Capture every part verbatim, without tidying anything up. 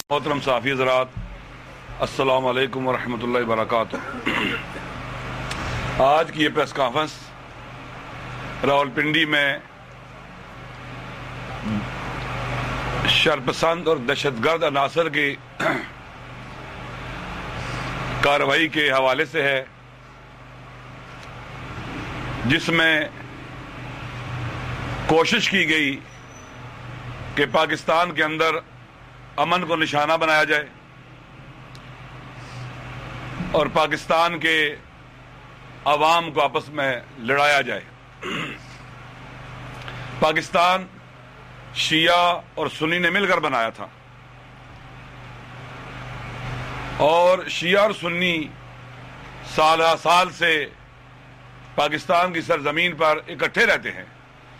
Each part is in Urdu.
محترم صحافی حضرات، السلام علیکم ورحمۃ اللہ وبرکاتہ۔ آج کی یہ پریس کانفرنس راولپنڈی میں شرپسند اور دہشت گرد عناصر کی کارروائی کے حوالے سے ہے، جس میں کوشش کی گئی کہ پاکستان کے اندر امن کو نشانہ بنایا جائے اور پاکستان کے عوام کو آپس میں لڑایا جائے۔ پاکستان شیعہ اور سنی نے مل کر بنایا تھا، اور شیعہ اور سنی سال ہر سال سے پاکستان کی سرزمین پر اکٹھے رہتے ہیں۔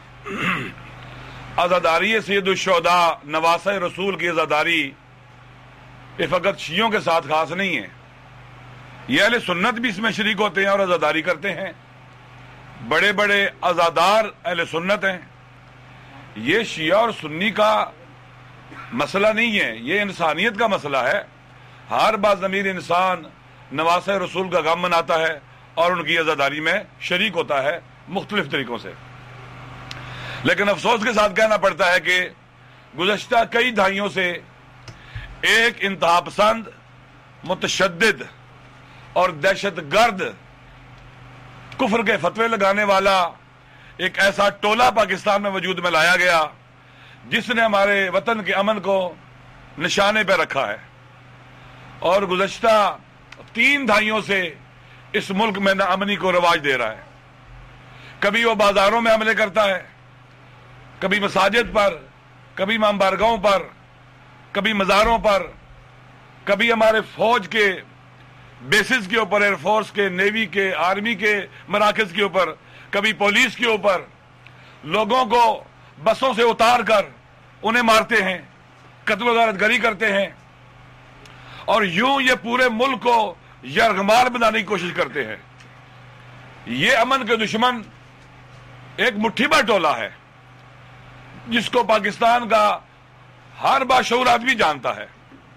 عزاداری سید الشہداء نواسہ رسول کی عزاداری یہ فقط شیعوں کے ساتھ خاص نہیں ہے، یہ اہل سنت بھی اس میں شریک ہوتے ہیں اور عزاداری کرتے ہیں۔ بڑے بڑے عزادار اہل سنت ہیں۔ یہ شیعہ اور سنی کا مسئلہ نہیں ہے، یہ انسانیت کا مسئلہ ہے۔ ہر باضمیر انسان نواسہ رسول کا غم مناتا ہے اور ان کی عزاداری میں شریک ہوتا ہے مختلف طریقوں سے۔ لیکن افسوس کے ساتھ کہنا پڑتا ہے کہ گزشتہ کئی دہائیوں سے ایک انتہا پسند، متشدد اور دہشت گرد کفر کے فتوے لگانے والا ایک ایسا ٹولہ پاکستان میں وجود میں لایا گیا جس نے ہمارے وطن کے امن کو نشانے پہ رکھا ہے، اور گزشتہ تین دہائیوں سے اس ملک میں ناامنی کو رواج دے رہا ہے۔ کبھی وہ بازاروں میں حملے کرتا ہے، کبھی مساجد پر، کبھی امام بارگاہوں پر، کبھی مزاروں پر، کبھی ہمارے فوج کے بیسز کے اوپر، ایئر فورس کے، نیوی کے، آرمی کے مراکز کے اوپر، کبھی پولیس کے اوپر۔ لوگوں کو بسوں سے اتار کر انہیں مارتے ہیں، قتل و غارت گری کرتے ہیں، اور یوں یہ پورے ملک کو یرغمال بنانے کی کوشش کرتے ہیں۔ یہ امن کے دشمن ایک مٹھی بھر ٹولہ ہے جس کو پاکستان کا ہر باشعور آدمی جانتا ہے۔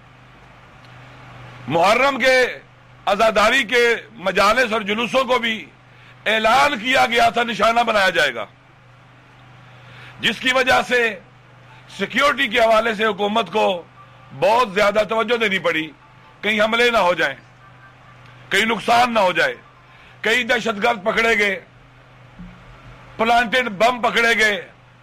محرم کے عزاداری کے مجالس اور جلوسوں کو بھی اعلان کیا گیا تھا نشانہ بنایا جائے گا، جس کی وجہ سے سیکیورٹی کے حوالے سے حکومت کو بہت زیادہ توجہ دینی پڑی، کہیں حملے نہ ہو جائیں، کہیں نقصان نہ ہو جائے، کئی دہشت گرد پکڑے گئے، پلانٹڈ بم پکڑے گئے،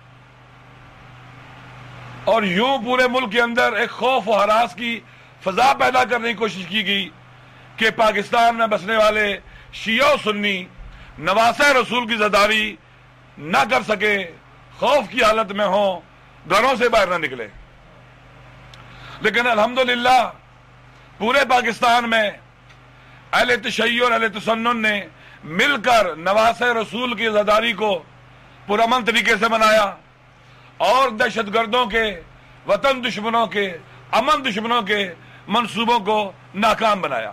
اور یوں پورے ملک کے اندر ایک خوف و ہراس کی فضا پیدا کرنے کی کوشش کی گئی کہ پاکستان میں بسنے والے شیعہ و سنی نواسہ رسول کی عزاداری نہ کر سکے، خوف کی حالت میں ہوں، گھروں سے باہر نہ نکلے۔ لیکن الحمدللہ پورے پاکستان میں اہل تشیع اور اہل تسنن نے مل کر نواسہ رسول کی عزاداری کو پرامن طریقے سے منایا، اور دہشت گردوں کے، وطن دشمنوں کے، امن دشمنوں کے منصوبوں کو ناکام بنایا۔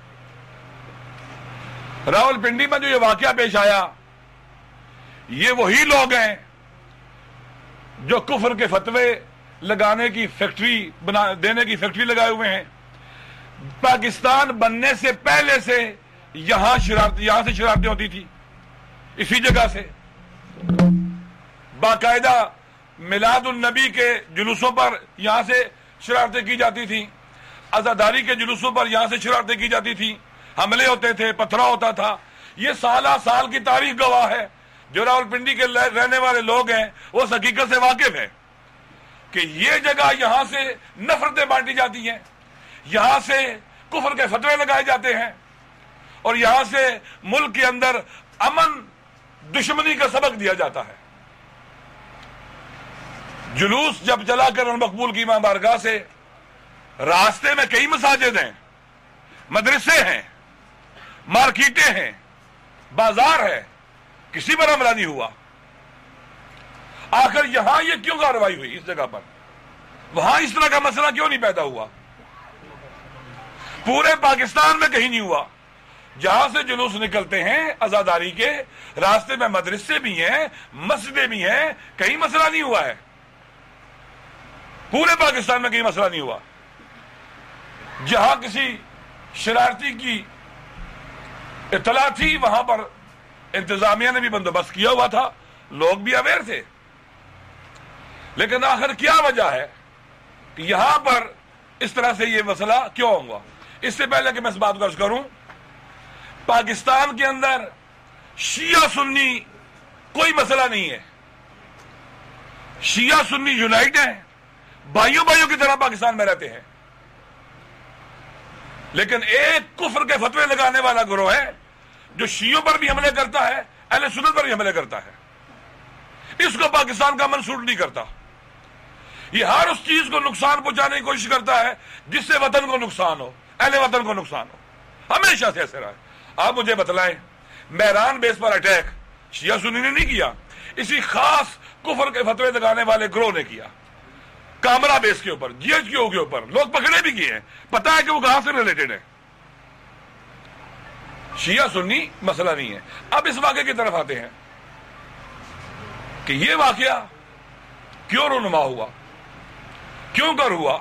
راولپنڈی میں جو یہ واقعہ پیش آیا، یہ وہی لوگ ہیں جو کفر کے فتوے لگانے کی فیکٹری بنا دینے کی فیکٹری لگائے ہوئے ہیں۔ پاکستان بننے سے پہلے سے یہاں شرارت یہاں سے شرارتیں ہوتی تھی، اسی جگہ سے باقاعدہ میلاد النبی کے جلوسوں پر یہاں سے شرارتیں کی جاتی تھیں، عزاداری کے جلوسوں پر یہاں سے شرارتیں کی جاتی تھیں، حملے ہوتے تھے، پتھراؤ ہوتا تھا۔ یہ سالہ سال کی تاریخ گواہ ہے۔ جو راولپنڈی کے رہنے والے لوگ ہیں وہ اس حقیقت سے واقف ہیں کہ یہ جگہ یہاں سے نفرتیں بانٹی جاتی ہیں، یہاں سے کفر کے فتوے لگائے جاتے ہیں، اور یہاں سے ملک کے اندر امن دشمنی کا سبق دیا جاتا ہے۔ جلوس جب چلا کر مقبول کی امام بارگاہ سے، راستے میں کئی مساجد ہیں، مدرسے ہیں، مارکیٹیں ہیں، بازار ہے، کسی پر حملہ نہیں ہوا۔ آخر یہاں یہ کیوں کارروائی ہوئی اس جگہ پر؟ وہاں اس طرح کا مسئلہ کیوں نہیں پیدا ہوا؟ پورے پاکستان میں کہیں نہیں ہوا۔ جہاں سے جلوس نکلتے ہیں عزاداری کے، راستے میں مدرسے بھی ہیں، مسجدیں بھی ہیں، کہیں مسئلہ نہیں ہوا ہے۔ پورے پاکستان میں کہیں مسئلہ نہیں ہوا۔ جہاں کسی شرارتی کی اطلاع تھی وہاں پر انتظامیہ نے بھی بندوبست کیا ہوا تھا، لوگ بھی اویئر تھے، لیکن آخر کیا وجہ ہے کہ یہاں پر اس طرح سے یہ مسئلہ کیوں ہوا؟ اس سے پہلے کہ میں اس بات کو عرض کروں، پاکستان کے اندر شیعہ سنی کوئی مسئلہ نہیں ہے، شیعہ سنی یونائٹ ہیں، بھائیوں بھائیوں کی طرح پاکستان میں رہتے ہیں، لیکن ایک کفر کے فتوے لگانے والا گروہ ہے جو شیعوں پر بھی حملے کرتا ہے، اہل سنت پر بھی حملے کرتا ہے، اس کو پاکستان کا من سوٹ نہیں کرتا، یہ ہر اس چیز کو نقصان پہنچانے کی کوشش کرتا ہے جس سے وطن کو نقصان ہو، اہل وطن کو نقصان ہو، ہمیشہ سے ایسے رہا ہے۔ آپ مجھے بتلائیں مہران بیس پر اٹیک شیعہ سنی نے نہیں کیا، اسی خاص کفر کے فتوے لگانے والے گروہ نے کیا، کامرا بیس کے اوپر، جی ایچ کیو کے اوپر لوگ پکڑے بھی کیے ہیں، پتا ہے کہ وہ کہاں سے ریلیٹڈ ہے۔ شیعہ سنی مسئلہ نہیں ہے۔ اب اس واقعے کی طرف آتے ہیں کہ یہ واقعہ کیوں رونما ہوا، کیوں کر ہوا؟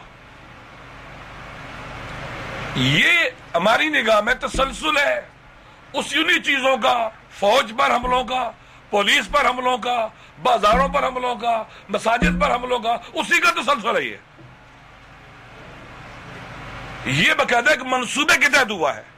یہ ہماری نگاہ میں تسلسل ہے اس انہی چیزوں کا، فوج پر حملوں کا، پولیس پر حملوں کا، بازاروں پر حملوں کا، مساجد پر حملوں کا، اسی کا تسلسل ہے۔ یہ یہ باقاعدہ ایک منصوبے کے تحت ہوا ہے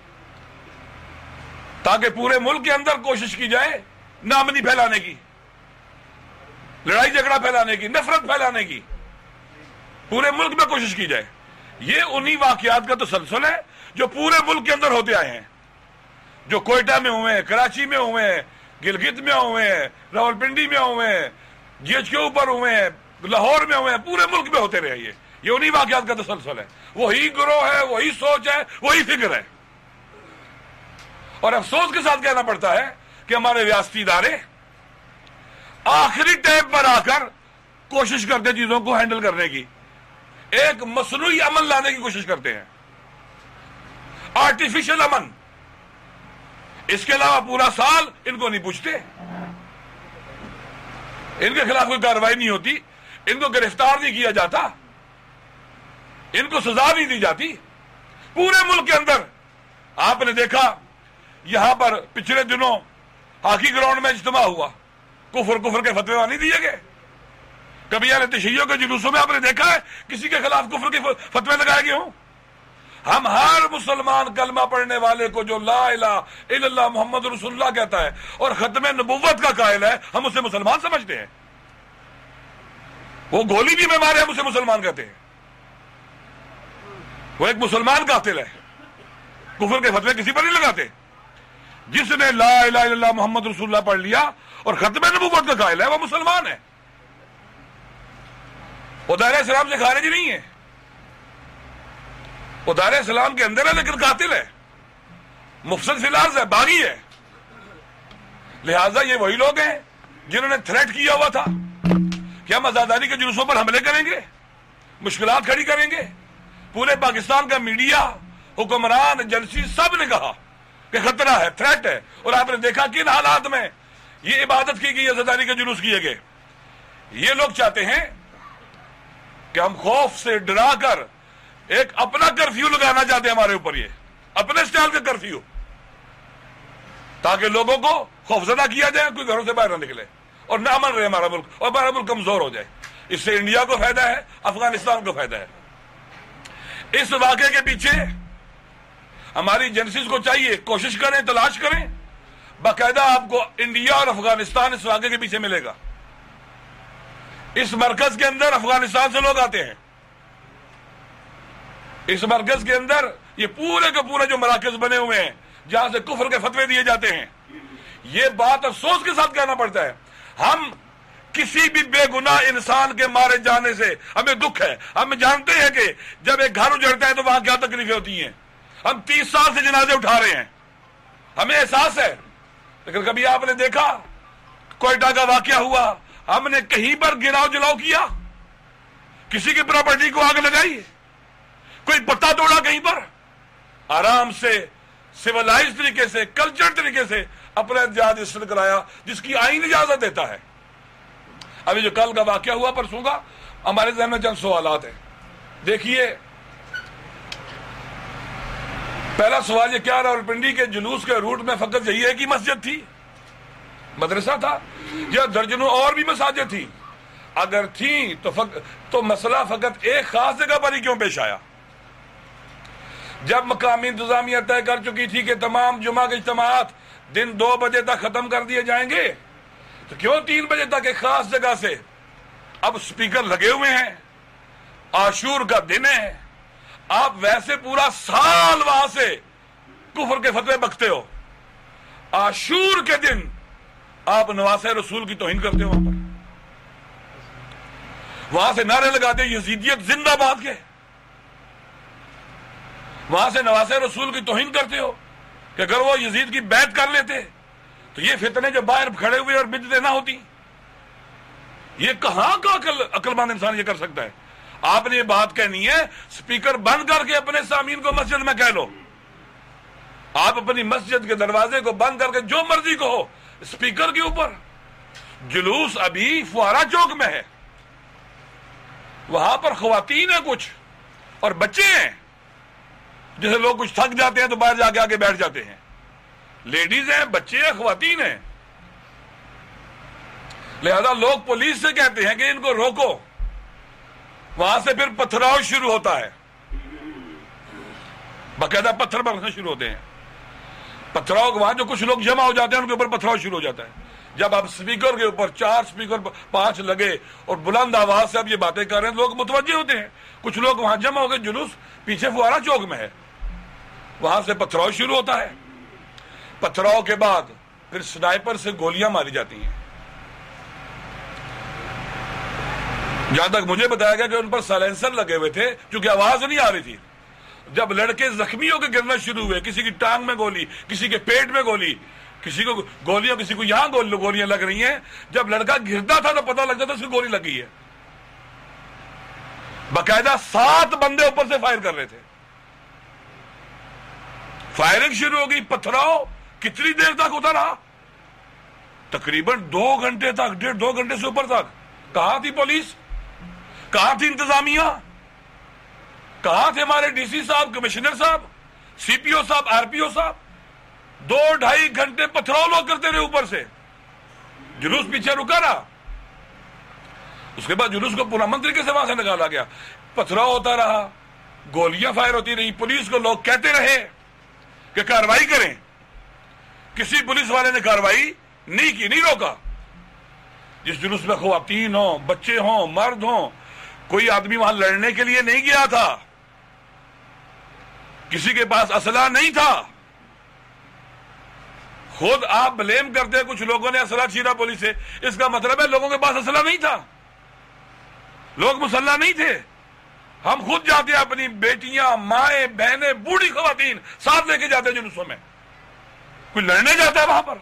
تاکہ پورے ملک کے اندر کوشش کی جائے نامنی پھیلانے کی، لڑائی جھگڑا پھیلانے کی، نفرت پھیلانے کی، پورے ملک میں کوشش کی جائے۔ یہ انہی واقعات کا تسلسل ہے جو پورے ملک کے اندر ہوتے آئے ہیں، جو کوئٹہ میں ہوئے ہیں، کراچی میں ہوئے ہیں، گلگت میں ہوئے ہیں، راول پنڈی میں ہوئے ہیں، جی ایچ کے اوپر ہوئے ہیں، لاہور میں ہوئے ہیں، پورے ملک میں ہوتے رہے۔ یہ یہ انہی واقعات کا تسلسل ہے، وہی گروہ ہے، وہی سوچ ہے، وہی فکر ہے۔ اور افسوس کے ساتھ کہنا پڑتا ہے کہ ہمارے ریاستی ادارے آخری ٹائم پر آ کر کوشش کرتے چیزوں کو ہینڈل کرنے کی، ایک مصنوعی امن لانے کی کوشش کرتے ہیں، آرٹیفیشل امن۔ اس کے علاوہ پورا سال ان کو نہیں پوچھتے، ان کے خلاف کوئی کارروائی نہیں ہوتی، ان کو گرفتار نہیں کیا جاتا، ان کو سزا نہیں دی جاتی۔ پورے ملک کے اندر آپ نے دیکھا، یہاں پر پچھلے دنوں ہاکی گراؤنڈ میں اجتماع ہوا، کفر کفر کے فتوے نہیں دیے گئے۔ کبھی یار تشیعوں کے جلوسوں میں آپ نے دیکھا ہے کسی کے خلاف کفر کے فتوے لگائے گئے ہوں؟ ہم ہر مسلمان کلمہ پڑھنے والے کو جو لا الہ الا اللہ محمد رسول اللہ کہتا ہے اور ختم نبوت کا قائل ہے، ہم اسے مسلمان سمجھتے ہیں۔ وہ گولی بھی میں مارے ہم اسے مسلمان کہتے ہیں، وہ ایک مسلمان قاتل ہے، کفر کے فتوے کسی پر نہیں لگاتے۔ جس نے لا الہ الا اللہ محمد رسول اللہ پڑھ لیا اور ختم نبوت کا قائل ہے، وہ مسلمان ہے، وہ دائرہ اسلام سے خارج نہیں ہے، وہ دائرہ اسلام کے اندر ہے لیکن قاتل ہے، مفسد فی الارض ہے، باغی ہے۔ لہٰذا یہ وہی لوگ ہیں جنہوں نے تھریٹ کیا ہوا تھا کہ ہم آزاداری کے جلوسوں پر حملے کریں گے، مشکلات کھڑی کریں گے۔ پورے پاکستان کا میڈیا، حکمران، ایجنسی سب نے کہا کہ خطرہ ہے، تھریٹ ہے، اور آپ نے دیکھا کن حالات میں یہ عبادت کی گئی، آزاداری کے جلوس کیے گئے۔ یہ لوگ چاہتے ہیں کہ ہم خوف سے ڈرا کر ایک اپنا کرفیو لگانا چاہتے ہیں ہمارے اوپر، یہ اپنے اسٹائل کا کرفیو، تاکہ لوگوں کو خوفزدہ کیا جائے، کوئی گھروں سے باہر نہ نکلے اور نہ امن رہے ہمارا ملک، اور ہمارا ملک کمزور ہو جائے۔ اس سے انڈیا کو فائدہ ہے، افغانستان کو فائدہ ہے۔ اس واقعے کے پیچھے ہماری ایجنسیز کو چاہیے کوشش کریں، تلاش کریں، باقاعدہ آپ کو انڈیا اور افغانستان اس واقعے کے پیچھے ملے گا۔ اس مرکز کے اندر افغانستان سے لوگ آتے ہیں، اس مرکز کے اندر یہ پورے کے پورے جو مراکز بنے ہوئے ہیں جہاں سے کفر کے فتوے دیے جاتے ہیں۔ یہ بات افسوس کے ساتھ کہنا پڑتا ہے، ہم کسی بھی بے گناہ انسان کے مارے جانے سے ہمیں دکھ ہے۔ ہم جانتے ہیں کہ جب ایک گھر اجڑتا ہے تو وہاں کیا تکلیفیں ہوتی ہیں۔ ہم تیس سال سے جنازے اٹھا رہے ہیں، ہمیں احساس ہے، لیکن کبھی آپ نے دیکھا کوئٹہ کا واقعہ ہوا، ہم نے کہیں پر گراؤ جلاؤ کیا، کسی کی پراپرٹی کو آگ لگائی، کوئی پتا توڑا کہیں پر؟ آرام سے سیولائز طریقے سے، کلچر طریقے سے اپنا احتجاج اس نے کرایا جس کی آئین اجازت دیتا ہے۔ ابھی جو کل کا واقعہ ہوا پرسوں کا، ہمارے ذہن میں چند سوالات ہیں۔ دیکھیے پہلا سوال یہ کیا راولپنڈی کے جلوس کے روٹ میں فقط یہی ہے کہ مسجد تھی، مدرسہ تھا، یا درجنوں اور بھی مساجد تھی؟ اگر تھیں تو فق... تو مسئلہ فقط ایک خاص جگہ پر ہی کیوں پیش آیا؟ جب مقامی انتظامیہ طے کر چکی تھی کہ تمام جمعہ کے اجتماعات دن دو بجے تک ختم کر دیے جائیں گے، تو کیوں تین بجے تک ایک خاص جگہ سے اب سپیکر لگے ہوئے ہیں؟ عاشور کا دن ہے، آپ ویسے پورا سال وہاں سے کفر کے فتوے بکتے ہو، عاشور کے دن آپ نواسہ رسول کی توہین کرتے ہو، وہاں پر وہاں سے نعرے لگاتے یزیدیت زندہ باد کے، وہاں سے نواسہ رسول کی توہین کرتے ہو کہ اگر وہ یزید کی بیعت کر لیتے تو یہ فتنے جو باہر کھڑے ہوئے اور بدعتیں نہ ہوتی۔ یہ کہاں کا عقل عقل مند انسان یہ کر سکتا ہے؟ آپ نے یہ بات کہنی ہے، سپیکر بند کر کے اپنے سامعین کو مسجد میں کہہ لو، آپ اپنی مسجد کے دروازے کو بند کر کے جو مرضی کہو سپیکر کے اوپر۔ جلوس ابھی فوارہ چوک میں ہے، وہاں پر خواتین ہیں کچھ اور بچے ہیں، جیسے لوگ کچھ تھک جاتے ہیں تو باہر جا کے آگے بیٹھ جاتے ہیں، لیڈیز ہیں، بچے ہیں، خواتین ہیں، لہذا لوگ پولیس سے کہتے ہیں کہ ان کو روکو، وہاں سے پھر پتھراؤ شروع ہوتا ہے، باقاعدہ پتھر برسنے شروع ہوتے ہیں، پتھراؤ وہاں جو کچھ لوگ جمع ہو جاتے ہیں ان کے اوپر پتھراؤ شروع ہو جاتا ہے۔ جب آپ سپیکر کے اوپر چار سپیکر پانچ لگے اور بلند آواز سے اب یہ باتیں کر رہے ہیں، لوگ متوجہ ہوتے ہیں، کچھ لوگ وہاں جمع ہو گئے، جلوس پیچھے فوارہ چوک میں ہے، وہاں سے پتھراؤ شروع ہوتا ہے، پتھراؤ کے بعد پھر سنائپر سے گولیاں ماری جاتی ہیں۔ جہاں تک مجھے بتایا گیا کہ ان پر سائلنسر لگے ہوئے تھے کیونکہ آواز نہیں آ رہی تھی۔ جب لڑکے زخمی ہو کے گرنا شروع ہوئے، کسی کی ٹانگ میں گولی، کسی کے پیٹ میں گولی، کسی کو گولیاں، کسی کو یہاں گولیاں لگ رہی ہیں، جب لڑکا گرتا تھا تو پتہ لگتا تھا اس کو گولی لگی ہے۔ باقاعدہ سات بندے اوپر سے فائر کر رہے تھے، فائرنگ شروع ہو گئی، پتھراؤ کتنی دیر تک ہوتا رہا؟ تقریباً دو گھنٹے تک، ڈیڑھ دو گھنٹے سے اوپر تک۔ کہاں تھی پولیس؟ کہاں تھی انتظامیہ؟ کہاں تھے ہمارے ڈی سی صاحب، کمشنر صاحب، سی پی او صاحب، آر پی او صاحب؟ دو ڈھائی گھنٹے پتھراؤ لوگ کرتے رہے اوپر سے، جلوس پیچھے رکا رہا۔ اس کے بعد جلوس کو پرامن طریقے سے وہاں سے نکالا گیا، پتھراؤ ہوتا رہا، گولیاں فائر ہوتی رہی، پولیس کو لوگ کہتے رہے کہ کارروائی کریں، کسی پولیس والے نے کارروائی نہیں کی، نہیں روکا۔ جس جلوس میں خواتین ہوں، بچے ہوں، مرد ہوں، کوئی آدمی وہاں لڑنے کے لیے نہیں گیا تھا، کسی کے پاس اسلحہ نہیں تھا۔ خود آپ بلیم کرتے ہیں کچھ لوگوں نے اسلحہ چھینا پولیس سے، اس کا مطلب ہے لوگوں کے پاس اسلحہ نہیں تھا، لوگ مسلح نہیں تھے۔ ہم خود جاتے ہیں، اپنی بیٹیاں، مائیں، بہنیں، بوڑھی خواتین ساتھ لے کے جاتے ہیں جلوسوں میں۔ کوئی لڑنے جاتا ہے وہاں پر؟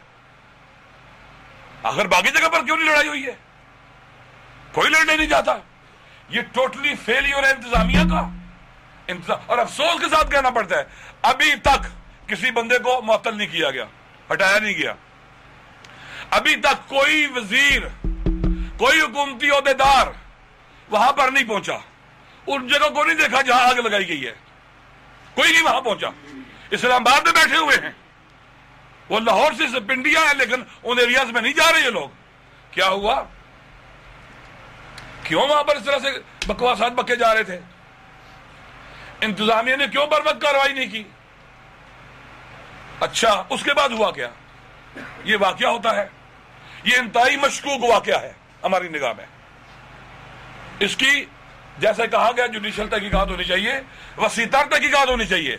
آخر باقی جگہ پر کیوں نہیں لڑائی ہوئی ہے؟ کوئی لڑنے نہیں جاتا۔ یہ ٹوٹلی فیلیور ہے انتظامیہ کا، اور افسوس کے ساتھ کہنا پڑتا ہے ابھی تک کسی بندے کو معطل نہیں کیا گیا، ہٹایا نہیں گیا۔ ابھی تک کوئی وزیر، کوئی حکومتی عہدیدار وہاں پر نہیں پہنچا، ان جگہ کو نہیں دیکھا جہاں آگ لگائی گئی ہے، کوئی نہیں وہاں پہنچا۔ اسلام آباد میں بیٹھے ہوئے ہیں، وہ لاہور سے پنڈیا ہے لیکن ان ایریاز میں نہیں جا رہے یہ لوگ۔ کیا ہوا؟ کیوں وہاں پر اس طرح سے بکواسات بکے جا رہے تھے؟ انتظامیہ نے کیوں بر وقت کارروائی نہیں کی؟ اچھا، اس کے بعد ہوا کیا؟ یہ واقعہ ہوتا ہے، یہ انتہائی مشکوک واقعہ ہے ہماری نگاہ میں۔ اس کی جیسے کہا گیا جوڈیشل تحقیقات ہونی چاہیے، وسیع تر تحقیقات ہونی چاہیے،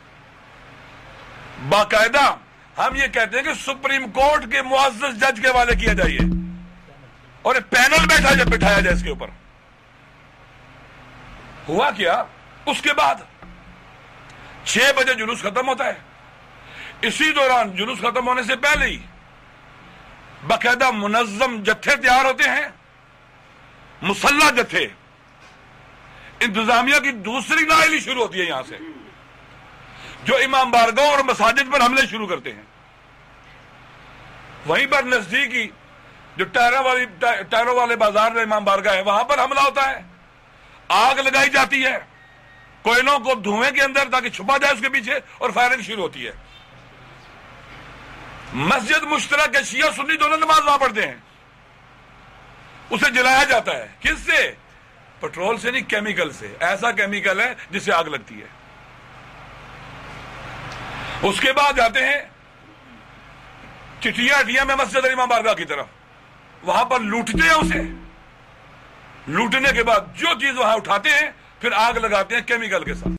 باقاعدہ ہم یہ کہتے ہیں کہ سپریم کورٹ کے معزز جج کے حوالے کیا جائے اور ایک پینل بیٹھا جائے، بٹھایا جائے اس کے اوپر۔ ہوا کیا؟ اس کے بعد چھ بجے جلوس ختم ہوتا ہے، اسی دوران جلوس ختم ہونے سے پہلے ہی باقاعدہ منظم جتھے تیار ہوتے ہیں، مسلح جتھے۔ انتظامیہ کی دوسری نااہلی شروع ہوتی ہے یہاں سے، جو امام بارگاہ اور مساجد پر حملے شروع کرتے ہیں۔ وہیں پر نزدیکی جو ٹائروں والی ٹائروں والے بازار میں امام بارگاہ ہے، وہاں پر حملہ ہوتا ہے، آگ لگائی جاتی ہے، کوئلوں کو دھوئیں کے اندر تاکہ چھپا جائے اس کے پیچھے، اور فائرنگ شروع ہوتی ہے۔ مسجد مشترک ہے، شیعہ سنی دونوں نماز وہاں پڑھتے ہیں، اسے جلایا جاتا ہے۔ کس سے؟ پٹرول سے نہیں، کیمیکل سے۔ ایسا کیمیکل ہے جس سے آگ لگتی ہے۔ اس کے بعد جاتے ہیں چٹیا اٹیا میں مسجد امام بارگاہ کی طرف، وہاں پر لوٹتے ہیں اسے، لوٹنے کے بعد جو چیز وہاں اٹھاتے ہیں پھر آگ لگاتے ہیں کیمیکل کے ساتھ۔